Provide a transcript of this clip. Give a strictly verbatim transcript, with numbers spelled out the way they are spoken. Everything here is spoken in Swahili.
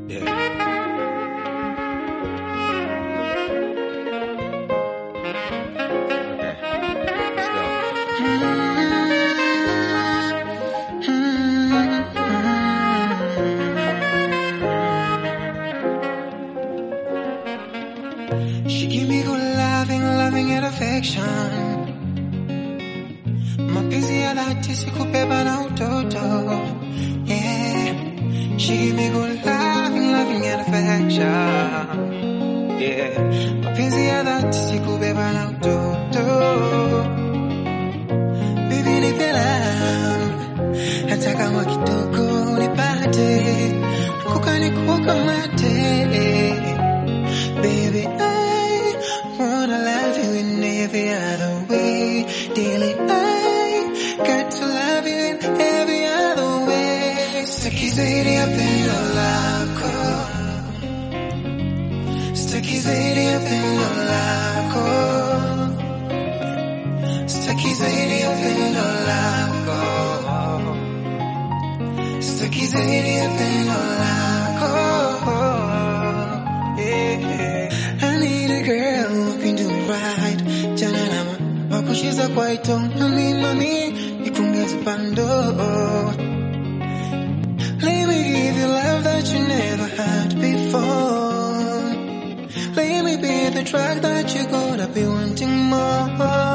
Yeah. Okay. Let's go. She give me good loving, loving and affection. Mapenzi ya dhati sikubeba na utoto. Yeah. She give me good loving, loving and affection. Yeah. Mapenzi ya dhati sikubeba na utoto. Baby nipe love, hata kama kidogo nipate, kukani kukamate. Baby, I wanna love you in every other way. Daily, I got to love you in every other way. Stucky zaidi ya pendo lako, stucky zaidi ya pendo lako, stucky zaidi ya pendo lako, stucky zaidi ya pendo lako. I need a girl who can do it right. Jana nama wakushiza kwa ito mami mami ikungeza pando. Let me give you love that you never had before. Let me be the drug that you're gonna be wanting more.